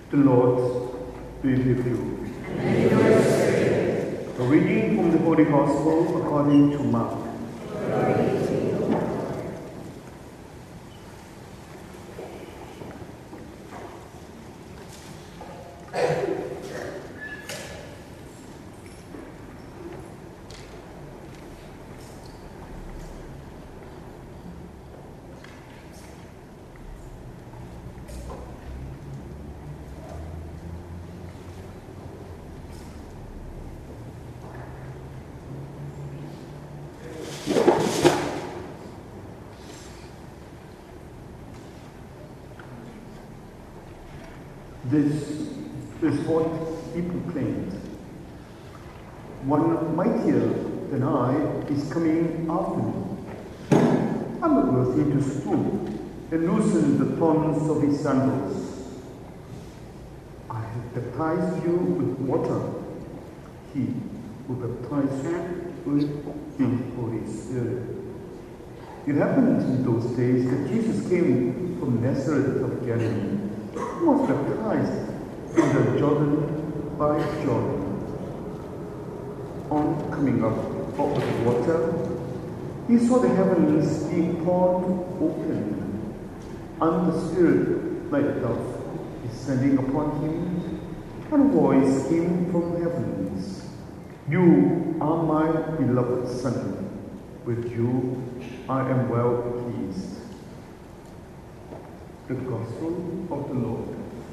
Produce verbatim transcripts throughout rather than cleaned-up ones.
The Lord be with you. And with your spirit. A reading from the Holy Gospel according to Mark. Glory to you. This is what he proclaimed. One mightier than I is coming after me. I'm not worthy to stoop and loosen the thorns of his sandals. I have baptized you with water. He will baptize you with the Holy Spirit. It happened in those days that Jesus came from Nazareth of Galilee. He was baptized in the Jordan by John. On coming up out of the water, he saw the heavens being torn open, and the Spirit, like a dove, descending upon him, and a voice came from the heavens. You are my beloved Son. With you I am well pleased. The Gospel of the Lord.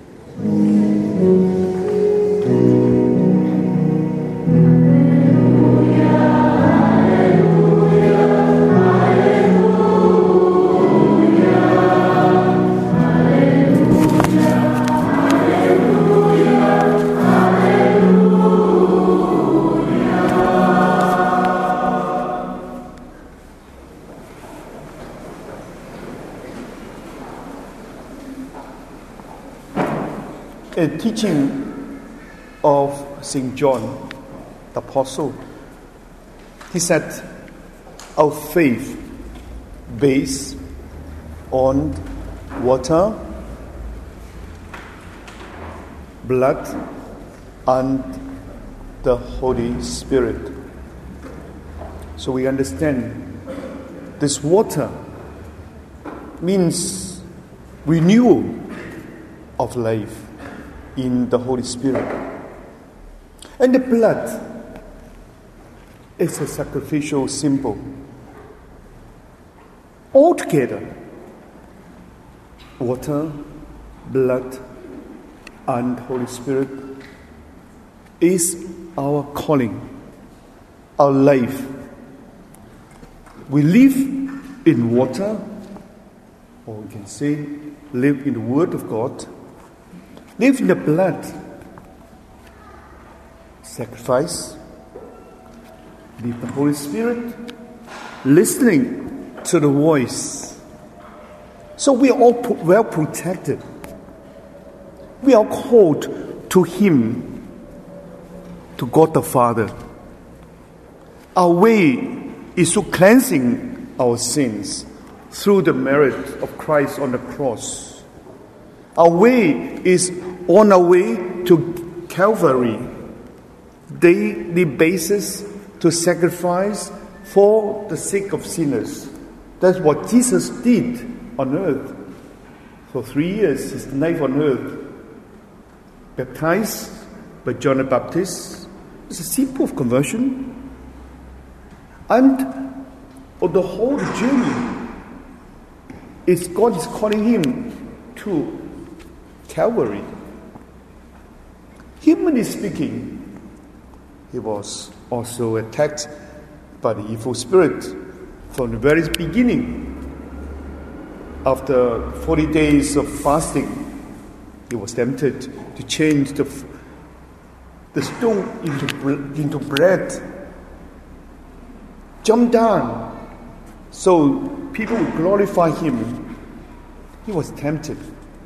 A teaching of Saint John, the Apostle. He said, our faith based on water, blood, and the Holy Spirit. So we understand this water means renewal of life in the Holy Spirit. And the blood is a sacrificial symbol. Altogether, water, blood, and Holy Spirit is our calling, our life. We live in water, or we can say live in the Word of God, live in the blood, sacrifice, live the Holy Spirit, listening to the voice. So we are all well protected. We are called to Him, to God the Father. Our way is to cleansing our sins through the merit of Christ on the cross. Our way is on our way to Calvary, daily basis to sacrifice for the sake of sinners. That's what Jesus did on earth. For three years, his life on earth, baptized by John the Baptist. It's a symbol of conversion. And on the whole journey, it's God is calling him to Calvary. Humanly speaking, he was also attacked by the evil spirit from the very beginning. After forty days of fasting, he was tempted to change the, the stone into, into bread. Jump down so people would glorify him. He was tempted.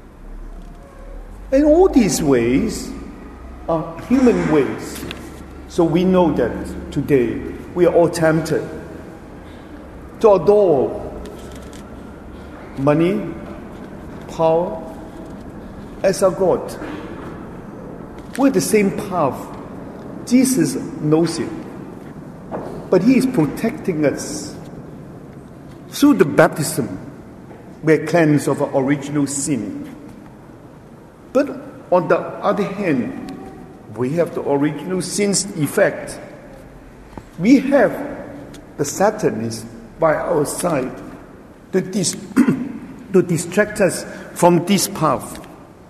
And all these ways are human ways. So we know that today we are all tempted to adore money, power as our God. We're the same path. Jesus knows it. But He is protecting us. Through the baptism, we're cleansed of our original sin. But on the other hand, we have the original sin's effect. We have the Satan is by our side to, dis- to distract us from this path.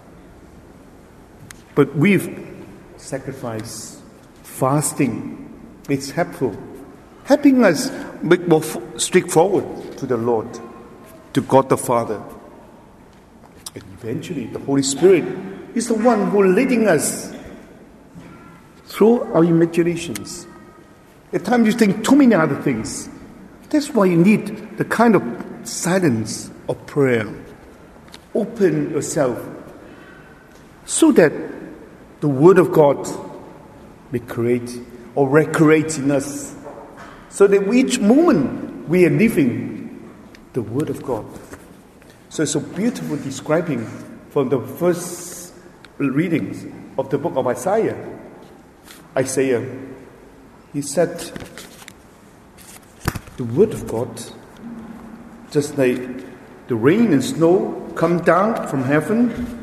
But we've sacrificed fasting. It's helpful. Helping us make more f- straightforward to the Lord, to God the Father. And eventually the Holy Spirit is the one who leading us through our imaginations. At times you think too many other things. That's why you need the kind of silence of prayer. Open yourself so that the Word of God may create or recreate in us. So that each moment we are living the Word of God. So it's so beautiful describing from the first readings of the book of Isaiah. Isaiah, he said, the Word of God, just like the rain and snow come down from heaven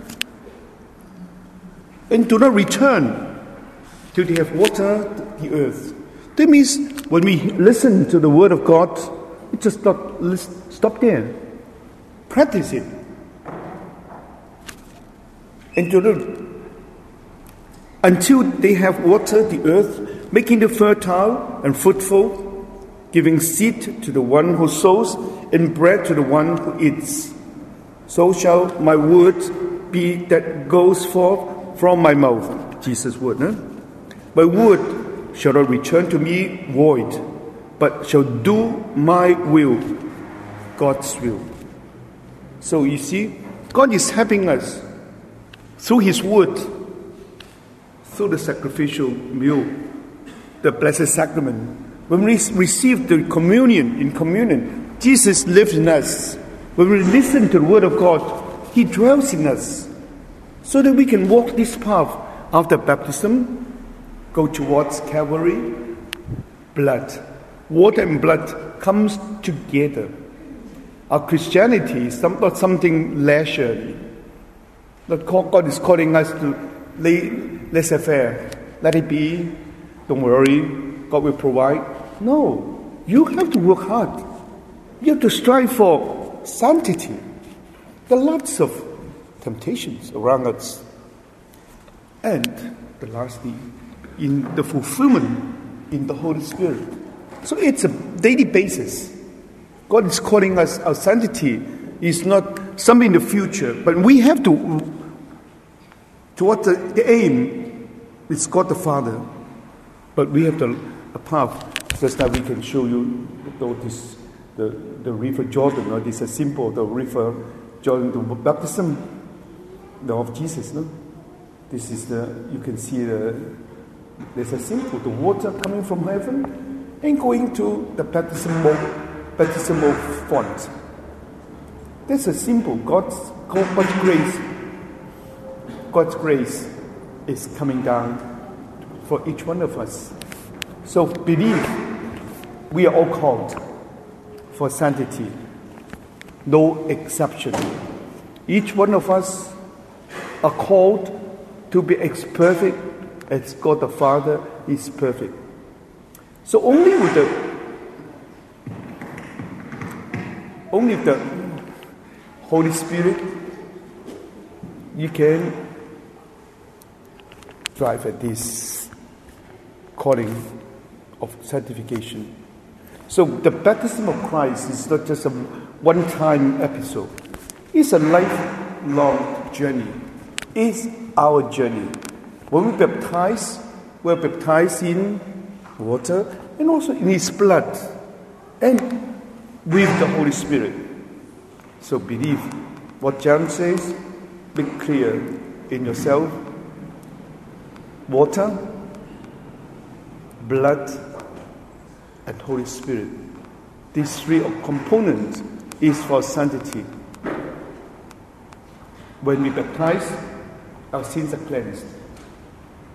and do not return till they have watered the earth. That means when we listen to the Word of God, we just not listen, stop there. Practice it. And to the, until they have watered the earth, making it fertile and fruitful, giving seed to the one who sows and bread to the one who eats. So shall my word be that goes forth from my mouth. Jesus' word, no? My word shall not return to me void, but shall do my will, God's will. So you see, God is helping us through His word, through the sacrificial meal, the Blessed Sacrament. When we receive the communion, in communion, Jesus lives in us. When we listen to the Word of God, He dwells in us. So that we can walk this path after baptism, go towards Calvary, blood. Water and blood comes together. Our Christianity is not something leisurely. God is calling us to lay laissez-faire. Let it be. Don't worry. God will provide. No. You have to work hard. You have to strive for sanctity. There are lots of temptations around us. And the lastly, in the fulfillment in the Holy Spirit. So it's a daily basis. God is calling us, our sanctity is not something in the future, but we have to, towards the, the aim, it's God the Father. But we have the a path. Just that we can show you though this, the, the river Jordan, or this is a symbol, the river Jordan, the baptism of Jesus. No? This is the, you can see the, there's a symbol, the water coming from heaven and going to the baptismal, baptismal font. That's a symbol. God's, God's grace, God's grace is coming down for each one of us. So believe we are all called for sanctity. No exception. Each one of us are called to be as perfect as God the Father is perfect. So only with the only with the Holy Spirit you can drive at this calling of sanctification. So the baptism of Christ is not just a one-time episode. It's a lifelong journey. It's our journey. When we baptize, we're baptized in water and also in His blood and with the Holy Spirit. So believe what John says, be clear in yourself. Water, blood, and Holy Spirit. These three components is for sanctity. When we baptize, our sins are cleansed.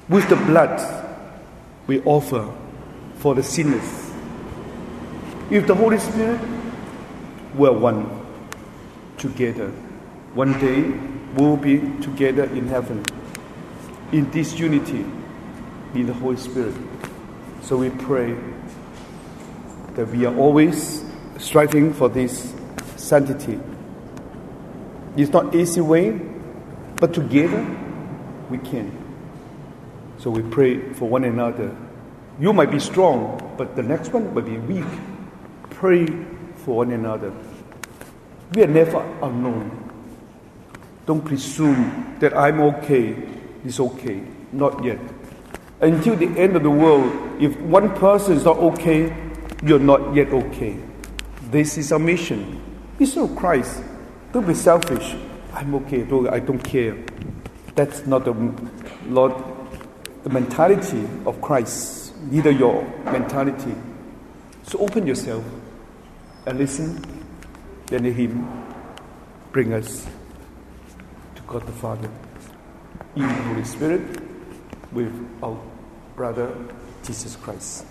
with the blood we offer for the sinners. With the Holy Spirit, we're one together. One day we'll be together in heaven, in this unity, in the Holy Spirit. So we pray that we are always striving for this sanctity. It's not easy way, but together we can. So we pray for one another. You might be strong, but the next one might be weak. Pray for one another. We are never alone. Don't presume that I'm okay, it's okay. Not yet. Until the end of the world, if one person is not okay, you're not yet okay. This is our mission. It's not Christ. Don't be selfish. I'm okay, I don't care. That's not the Lord, the mentality of Christ, neither your mentality. So open yourself and listen, then let Him bring us to God the Father in the Holy Spirit with our brother Jesus Christ.